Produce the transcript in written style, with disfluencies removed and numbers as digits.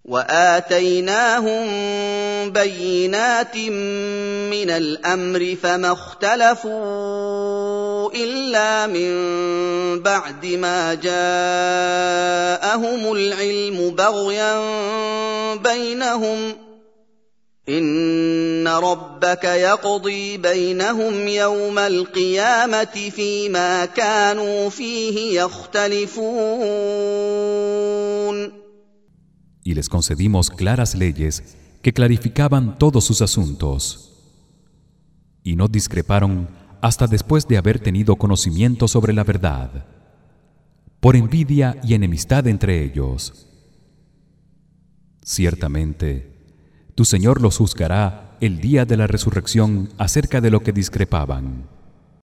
وآتيناهم بينات من الأمر فما اختلفوا إلا من بعد ما جاءهم العلم بغيا بينهم إن ربك يقضي بينهم يوم القيامة فيما كانوا فيه يختلفون. Y les concedimos claras leyes que clarificaban todos sus asuntos. Y no discreparon hasta después de haber tenido conocimiento sobre la verdad, por envidia y enemistad entre ellos. Ciertamente, tu Señor los juzgará el día de la resurrección acerca de lo que discrepaban.